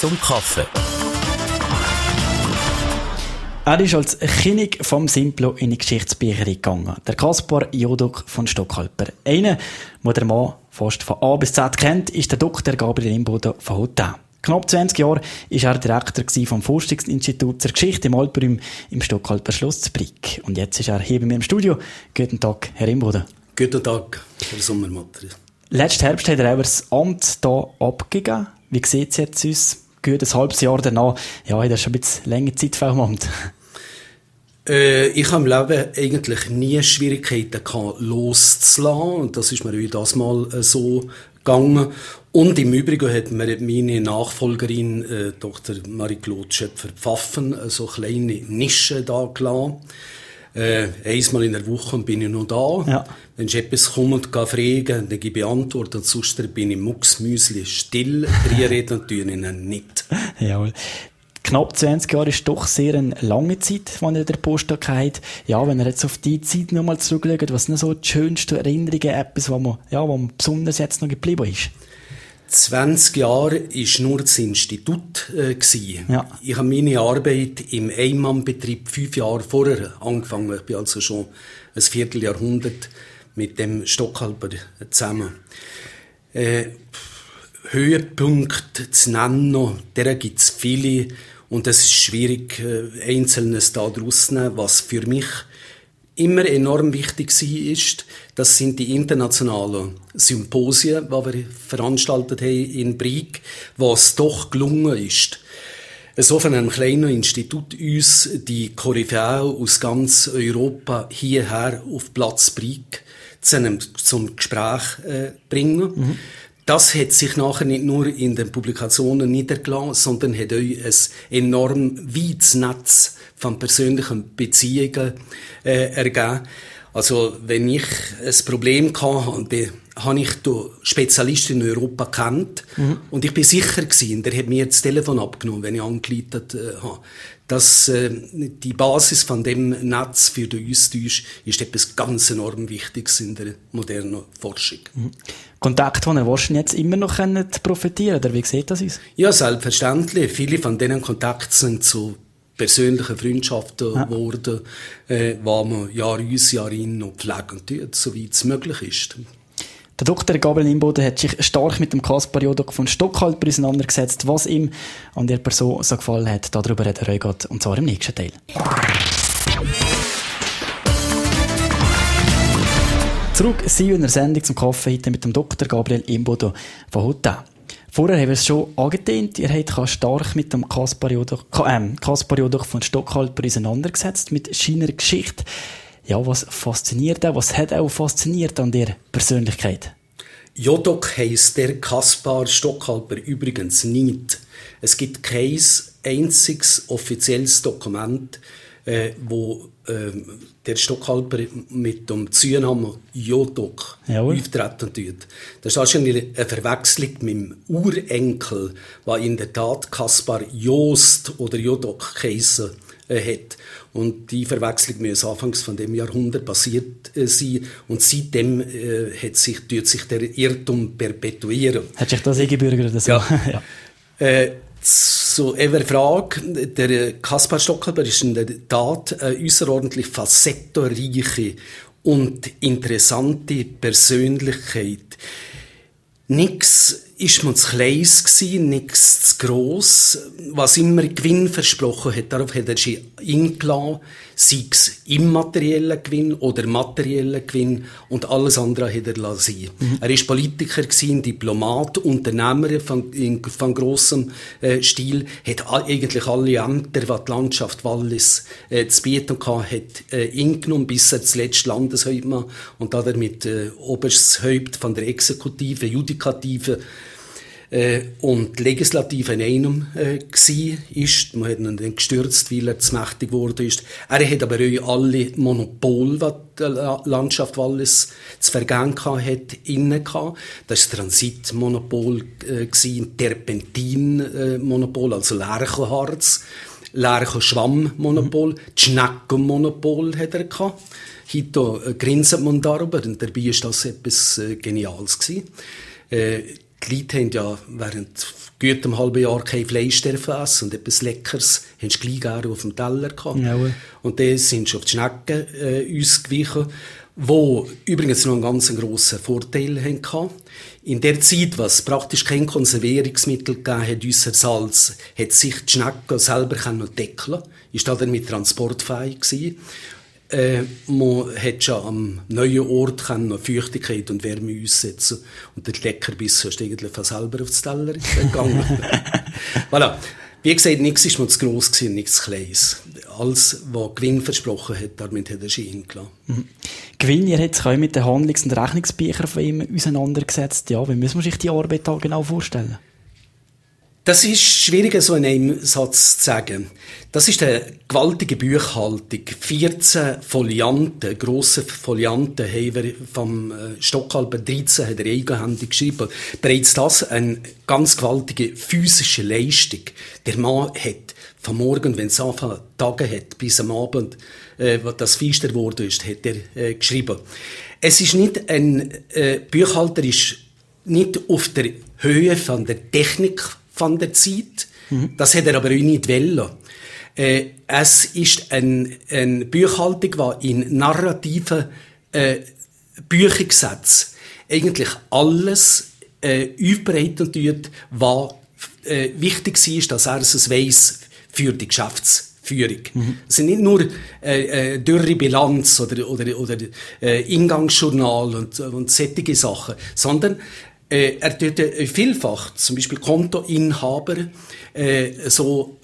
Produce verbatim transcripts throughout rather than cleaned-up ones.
zum Kaffee. Er ist als König vom Simplo in die Geschichtsbücher gegangen. Der Kaspar Jodok von Stockhalper. Einer, den der Mann fast von A bis Z kennt, ist der Doktor Gabriel Imboden von Hotel. Knapp zwanzig Jahre war er Direktor vom Forschungsinstitut zur Geschichte im Alpenraum im Stockhalper Schloss zu Brig. Und jetzt ist er hier bei mir im Studio. Guten Tag, Herr Imboden. Guten Tag, Herr Sommermatter. Letzten Herbst hat er auch das Amt hier abgegeben. Wie sieht es jetzt aus? Gut ein halbes Jahr danach, ja, hat er schon ein bisschen länger Zeit für Amt. Äh, ich habe im Leben eigentlich nie Schwierigkeiten gehabt, loszulassen. Und das ist mir auch das Mal äh, so gegangen. Und im Übrigen hat mir meine Nachfolgerin, äh, Doktor Marie-Claude Schöpfer-Pfaffen, äh, so kleine Nischen da gelassen. Äh, einmal in der Woche bin ich noch da. Ja. Wenn ich etwas komme und fragen, dann gebe ich Antwort. Und sonst bin ich mucksmüsli still, reden und tue ihnen nicht. Jawohl. Knapp zwanzig Jahre ist doch sehr eine lange Zeit, die er der Post hat. Ja, wenn er jetzt auf die Zeit nochmal zurückschaut, was sind so die schönsten Erinnerungen, etwas, was man, ja, was man besonders jetzt noch geblieben ist? zwanzig Jahre war nur das Institut. Äh, ja. Ich habe meine Arbeit im Einmannbetrieb fünf Jahre vorher angefangen. Ich bin also schon ein Vierteljahrhundert mit dem Stockhalper zusammen. Äh, Höhepunkte zu nennen, derer gibt es viele. Und es ist schwierig, äh, Einzelnes da draus zu nehmen. Was für mich immer enorm wichtig war, ist, das sind die internationalen Symposien, die wir veranstaltet haben in Brig, was doch gelungen ist, so von einem kleinen Institut uns die Koryphäen aus ganz Europa hierher auf Platz Brig zu einem, zum Gespräch äh, bringen. Mhm. Das hat sich nachher nicht nur in den Publikationen niedergelassen, sondern hat euch ein enorm weites Netz von persönlichen Beziehungen äh, ergeben. Also, wenn ich ein Problem hatte, habe ich den Spezialisten in Europa kennt. Mhm. Und ich bin sicher gewesen, der hat mir das Telefon abgenommen, wenn ich angeleitet äh, habe. Dass äh, die Basis von dem Netz für den Austausch ist etwas ganz enorm Wichtiges in der modernen Forschung. Mhm. Kontakt, von er jetzt immer noch profitieren, oder wie sieht das aus? Ja, selbstverständlich. Viele von diesen Kontakten sind zu persönlichen Freundschaften ja. geworden, äh, die man Jahr aus, Jahr in noch pflegen tut, soweit es möglich ist. Der Doktor Gabriel Imboden hat sich stark mit dem Kaspar Jodok von Stockhalper auseinandergesetzt, was ihm an der Person so gefallen hat. Darüber hat er heute geht, und zwar im nächsten Teil. Zurück sind wir in der Sendung zum Kaffee heute mit dem Doktor Gabriel Imboden von Hotel. Vorher haben wir es schon angetönt, ihr habt stark mit dem Kaspar Jodok, äh, Kaspar Jodok von Stockhalper auseinandergesetzt, mit seiner Geschichte. Ja, was fasziniert er, was hat er auch fasziniert an der Persönlichkeit? Jodok heisst der Kaspar Stockhalper übrigens nicht. Es gibt kein einziges offizielles Dokument, äh, wo äh, der Stockhalper mit dem Zunamen Jodok auftreten tut. Das ist wahrscheinlich eine Verwechslung mit dem Urenkel, der in der Tat Kaspar Jost oder Jodok geheissen äh, hat. Und die Verwechslung muss anfangs von dem Jahrhundert passiert äh, sein. Und seitdem äh, hat sich, tut sich der Irrtum perpetuieren. Hat sich das eingebürgert oder so? Ja. ja. Äh, So, eine Frage. Der Kaspar Stockhalper ist in der Tat eine äusserordentlich facettenreiche und interessante Persönlichkeit. Nix ist man zu klein gewesen, nix zu gross. Was immer Gewinn versprochen hat, darauf hat er sich eingelassen, sei es immateriellen Gewinn oder materiellen Gewinn, und alles andere hat er lassen. Mhm. Er war Politiker gewesen, Diplomat, Unternehmer von, in, von grossem äh, Stil, hat eigentlich alle Ämter, die die Landschaft Wallis äh, zu bieten hatte, hat äh, eingenommen, bis er zuletzt Landeshauptmann und damit äh, oberstes Haupt von der Exekutive, Judikative äh, und Legislative in einem äh, gsi ist. Man hat ihn dann gestürzt, weil er zu mächtig geworden ist. Er hat aber auch alle Monopole, die die Landschaft Wallis zu vergeben hat, inne gehabt. Das war das Transitmonopol, äh, Terpentin-Monopol, also Lärchenharz, Lärchenschwamm-Monopol, mhm. Schneckenmonopol hat er gehabt. Heute äh, grinset man darüber, und dabei war das etwas äh, Geniales gewesen. Äh, die Leute haben ja während gut einem halben Jahr kein Fleisch essen und etwas Leckeres haben sie gleich gerne auf dem Teller gehabt. Ja. Und dann sind sie auf die Schnecken äh, ausgewichen, wo übrigens noch einen ganz grossen Vorteil hatten. In der Zeit, was praktisch kein Konservierungsmittel gegeben hat, unser Salz, hat sich die Schnecke selber deckeln können, ist damit transportfähig gewesen. Äh, man hat schon am neuen Ort noch Feuchtigkeit und Wärme aussetzen und der Leckerbiss ist eigentlich von selber aufs Teller gegangen. Voilà. Wie gesagt, nichts ist mir zu gross gewesen, nichts zu kleines. Alles, was Gewinn versprochen hat, damit hat er Schien gelassen. Mhm. Gewinn, ihr habt sich auch mit den Handlungs- und Rechnungsbüchern von ihm auseinandergesetzt. Ja, wie muss man sich die Arbeit da genau vorstellen? Das ist schwierig, so in einem Satz zu sagen. Das ist eine gewaltige Buchhaltung. vierzehn Folianten, grosse Folianten, haben wir vom Stockhalper dreizehn hat er eigenhändig geschrieben. Bereits das eine ganz gewaltige physische Leistung. Der Mann hat vom Morgen, wenn es anfangen Tage hat, bis am Abend, äh, das feister geworden ist, hat er äh, geschrieben. Es ist nicht ein äh, Buchhalter ist nicht auf der Höhe von der Technik von der Zeit. Mhm. Das hat er aber auch nicht wollen. Äh, es ist ein, ein Buchhaltung, die in narrativen äh, Büchergesetz eigentlich alles äh, aufbereiten tut, was äh, wichtig ist, dass er es weiss für die Geschäftsführung. Mhm. Es sind nicht nur äh, äh, dürre Bilanz oder, oder, oder äh, Eingangsjournal und, und solche Sachen, sondern äh, er tut äh, vielfach, zum Beispiel Kontoinhaber, äh, so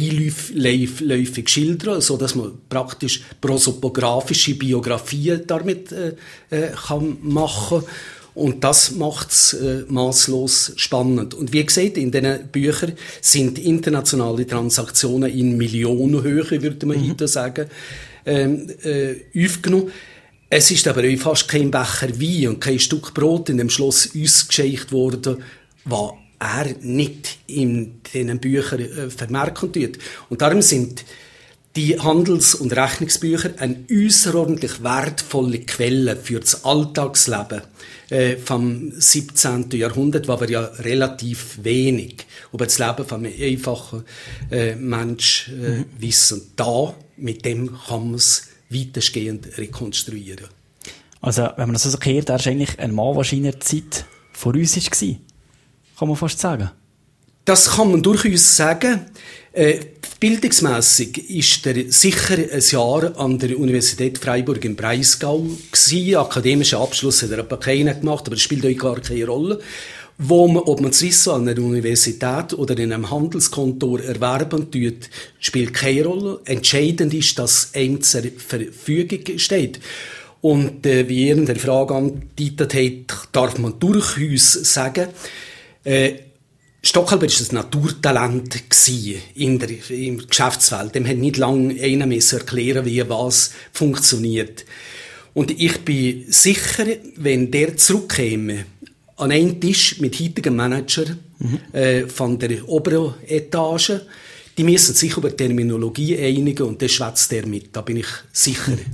beiläufig schildern, so dass man praktisch prosopografische Biografien damit äh, äh, kann machen. Und das macht es äh, masslos spannend. Und wie gesagt, in diesen Büchern sind internationale Transaktionen in Millionenhöhe, würde man mhm. heute sagen, ähm, äh, aufgenommen. Es ist aber auch fast kein Becher Wein und kein Stück Brot in dem Schloss ausgeschenkt worden, was er nicht in diesen Büchern äh, vermerken tut. Und darum sind die Handels- und Rechnungsbücher eine äusserordentlich wertvolle Quelle für das Alltagsleben äh, vom siebzehnten Jahrhundert, wo wir ja relativ wenig über das Leben von einem einfachen äh, Mensch äh, mhm. wissen. Und da, mit dem kann man es weitestgehend rekonstruieren. Also, wenn man das so kehrt, er ist eigentlich ein Mann, der seiner Zeit vor uns war. Kann man fast sagen. Das kann man durchaus sagen. Äh, bildungsmässig ist er sicher ein Jahr an der Universität Freiburg im Breisgau gewesen. Akademischen Abschluss hat er aber keinen gemacht, aber das spielt euch gar keine Rolle. Wo man, ob man es wissen an einer Universität oder in einem Handelskontor erwerben tut, spielt keine Rolle. Entscheidend ist, dass einem zur Verfügung steht. Und äh, wie ihr in der Frage angedeutet habt, darf man durchaus sagen, äh, Stockhalper war ein Naturtalent in der, in der Geschäftswelt. Dem hat nicht lange einer müssen erklären, wie was funktioniert. Und ich bin sicher, wenn der zurückkäme an einen Tisch mit heutigem Manager mhm. äh, von der oberen Etage, die müssen sich über Terminologie einigen und dann schwätzt er mit. Da bin ich sicher. Mhm.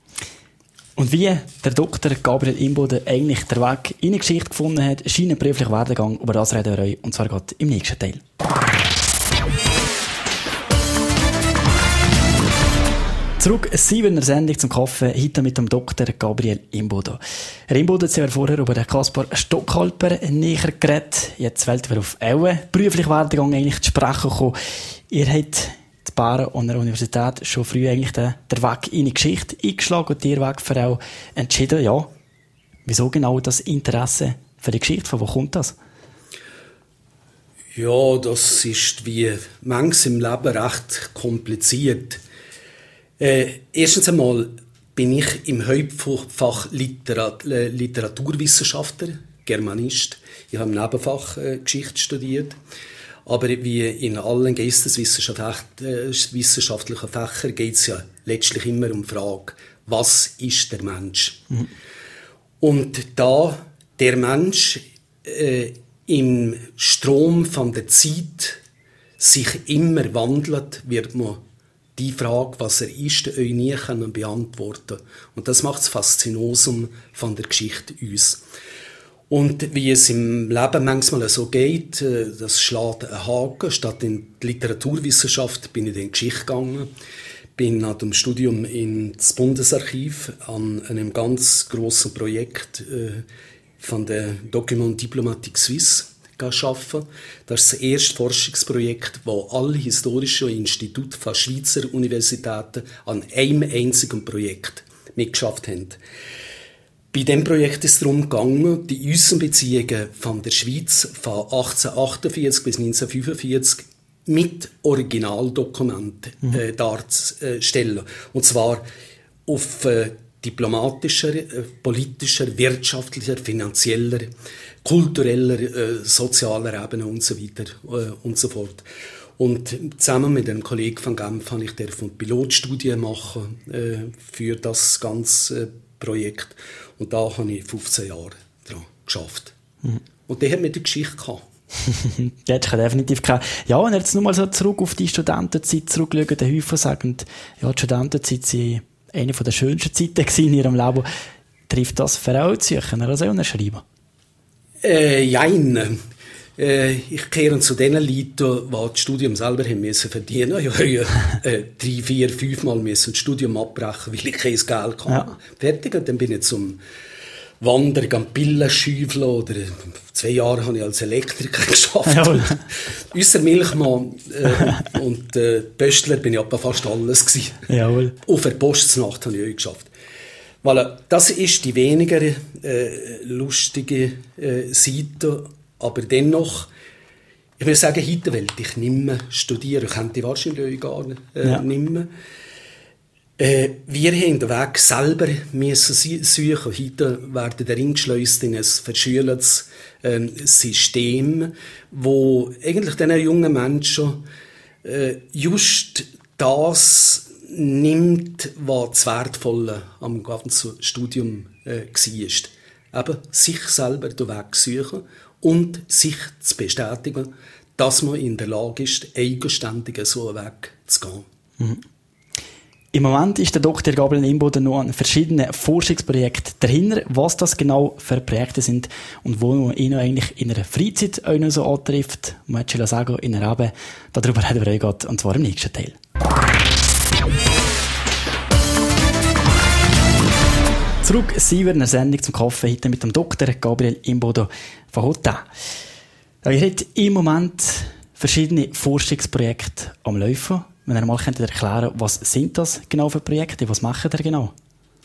Und wie der Doktor Gabriel Imboden eigentlich den Weg in die Geschichte gefunden hat, scheint ein beruflicher Werdegang, über das reden wir euch, und zwar gerade im nächsten Teil. Zurück in siebener Sendung zum Kaffee, heute mit dem Doktor Gabriel Imboden. Herr Imboden, Sie haben vorher über den Kaspar Stockhalper näher geredet. Jetzt wollen wir auf euren beruflichen Werdegang eigentlich zu sprechen kommen. Ihr habt in Bern an der Universität schon früh eigentlich den, den Weg in die Geschichte eingeschlagen und Ihr Weg für auch entschieden. Ja, wieso genau das Interesse für die Geschichte? Von wo kommt das? Ja, das ist wie manches im Leben recht kompliziert. Äh, erstens einmal bin ich im Hauptfach Literat- äh, Literaturwissenschaftler, Germanist. Ich habe im Nebenfach äh, Geschichte studiert. Aber wie in allen geisteswissenschaftlichen Fächern geht es ja letztlich immer um die Frage, was ist der Mensch? Mhm. Und da der Mensch äh, im Strom von der Zeit sich immer wandelt, wird man die Frage, was er ist, euch nie beantworten können. Und das macht das Faszinosum von der Geschichte aus. Und wie es im Leben manchmal so geht, das schlägt einen Haken. Statt in die Literaturwissenschaft bin ich in die Geschichte gegangen. Bin nach dem Studium ins Bundesarchiv an einem ganz grossen Projekt äh, von der Document Diplomatique Suisse arbeiten. Das ist das erste Forschungsprojekt, wo alle historischen Institute von Schweizer Universitäten an einem einzigen Projekt mitgeschafft haben. Bei diesem Projekt ist es darum gegangen, die Außenbeziehungen von der Schweiz von achtzehnhundertachtundvierzig bis neunzehnhundertfünfundvierzig mit Originaldokumenten äh, darzustellen. Und zwar auf äh, diplomatischer, äh, politischer, wirtschaftlicher, finanzieller, kultureller, äh, sozialer Ebene und so weiter äh, und so fort. Und zusammen mit einem Kollegen von Genf habe ich eine Pilotstudie machen äh, für das ganze äh, Projekt. Und da habe ich fünfzehn Jahre daran geschafft. Mhm. Und der hat mir die Geschichte gehabt. Das hätte ich definitiv gehabt. Ja, und jetzt nur mal so zurück auf die Studentenzeit zurückschauen, der Häufer sagen, ja, die Studentenzeit war eine der schönsten Zeiten in ihrem Leben. Trifft das für alle Zürcher oder so einen Schreiber? Äh, jein. Äh, ich kehre zu den Leuten, die das Studium selber haben müssen verdienen. Ich habe ja, äh, drei, vier, fünf Mal müssen das Studium abbrechen, weil ich kein Geld hatte. Ja. Fertig, und dann bin ich zum Wandern, am Pillen schäufeln, oder zwei Jahre habe ich als Elektriker gearbeitet. Ausser Milchmann äh, und äh, Pöstler bin ich aber fast alles gewesen. Jawohl. Auf der Postnacht habe ich auch geschafft. Voilà, das ist die weniger äh, lustige äh, Seite, aber dennoch, ich will sagen, heute will ich nicht mehr studieren, könnte ich wahrscheinlich gar nicht, äh, ja. nicht mehr. Äh, wir haben den Weg selber müssen suchen. Heute werden wir eingeschleust in ein verschultes äh, System, wo eigentlich diesen jungen Menschen äh, just das nimmt, was das Wertvolle am ganzen Studium äh, war. Eben sich selber den Weg suchen und sich zu bestätigen, dass man in der Lage ist, eigenständig so einen Weg zu gehen. Mhm. Im Moment ist der Doktor Gabriel Imboden noch an verschiedenen Forschungsprojekten dahinter, was das genau für Projekte sind und wo man ihn eigentlich in einer Freizeit auch noch so antrifft. Man hat schon sagen, in einer Rabe. Darüber reden wir heute, und zwar im nächsten Teil. Zurück sind wir in einer Sendung zum Kaffee, heute mit dem Doktor Gabriel Imboden von Hotel. Ihr habt im Moment verschiedene Forschungsprojekte am Laufen. Wenn ihr mal erklären könnt, was sind das genau für Projekte, was machen ihr genau?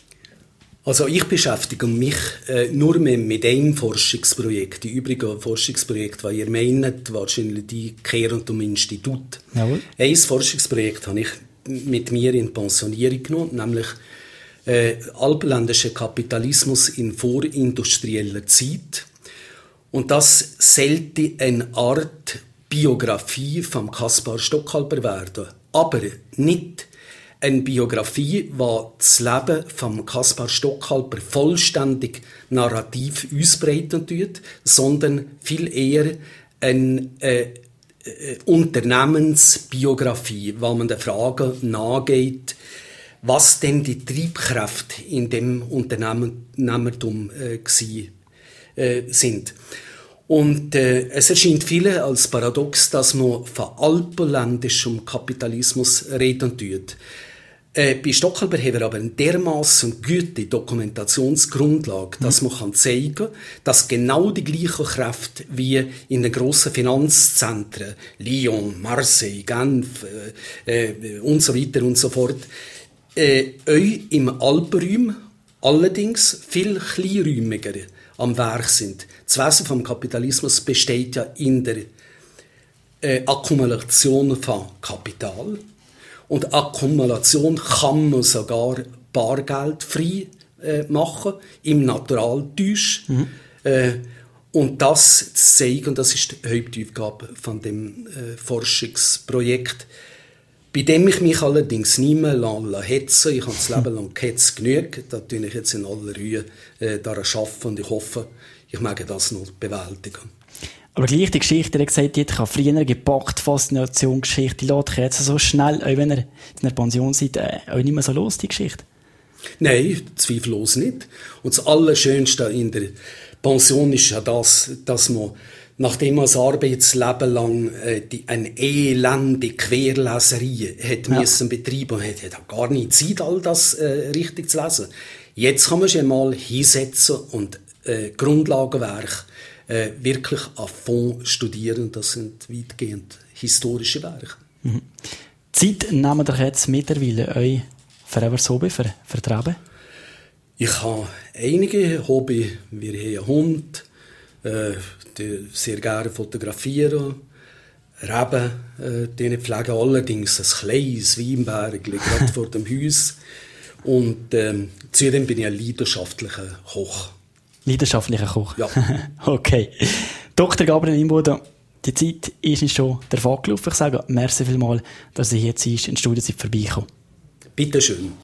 Also ich beschäftige mich äh, nur mit, mit einem Forschungsprojekt. Die übrigen Forschungsprojekte, die ihr meint, wahrscheinlich die kehren um Institut. Jawohl. Ein Forschungsprojekt habe ich mit mir in Pensionierung genommen, nämlich äh, Alpenländischer Kapitalismus in vorindustrieller Zeit. Und das sollte eine Art Biografie von Kaspar Stockhalper werden. Aber nicht eine Biografie, die das Leben von Kaspar Stockhalper vollständig narrativ ausbreiten tut, sondern viel eher eine äh, äh, Unternehmensbiografie, wo man der Frage nachgeht, was denn die Triebkräfte in dem Unternehmertum äh, gewesen, äh, sind. Und äh, es erscheint vielen als paradox, dass man von alpenländischem Kapitalismus reden tut. Äh, bei Stockhalper haben wir aber eine dermassen gute Dokumentationsgrundlage, dass man kann zeigen kann, dass genau die gleichen Kräfte wie in den grossen Finanzzentren, Lyon, Marseille, Genf äh, äh, und so weiter und so fort, äh, euch im Alpenraum allerdings viel kleinräumiger am Werk sind. Das Wesen vom Kapitalismus besteht ja in der äh, Akkumulation von Kapital. Und Akkumulation kann man sogar bargeldfrei äh, machen, im Naturaltäusch. Mhm. Äh, und das zu zeigen, das ist die Hauptaufgabe von dem äh, Forschungsprojekt, bei dem ich mich allerdings nicht mehr hetze. Ich habe das Leben lang gehetzt genug. Da tue ich jetzt in aller Ruhe äh, daran arbeiten und ich hoffe, ich mag das noch bewältigen. Aber gleich die Geschichte, ihr habt gesagt, ich habe früher gepackt, Faszination, Geschichte, die lässt jetzt so schnell, auch wenn ihr in der Pension seid, äh, auch nicht mehr so los, die Geschichte? Nein, zweifellos nicht. Und das Allerschönste in der Pension ist ja das, dass man, nachdem man das Arbeitsleben lang äh, die, eine elende Querleserei hat ja. müssen betreiben, hat, hat auch gar nicht Zeit, all das äh, richtig zu lesen. Jetzt kann man sich mal hinsetzen und äh, Grundlagenwerk äh, wirklich an Fond studieren. Das sind weitgehend historische Werke. Mhm. Zeit nehmen wir jetzt mittlerweile euch für ein Hobby ver- vertreiben? Ich habe einige Hobby. Wir haben einen Hund, äh, die sehr gerne fotografieren. Reben, äh, die pflegen allerdings ein kleines Weinberg gerade vor dem Haus. Und ähm, zudem bin ich ein leidenschaftlicher Koch. Leidenschaftlicher Koch? Ja. Okay. Doktor Gabriel Imboden, die Zeit ist nicht schon davon gelaufen. Ich sage merci vielmals, dass Sie jetzt ins Studio vorbeikommen. Bitte schön.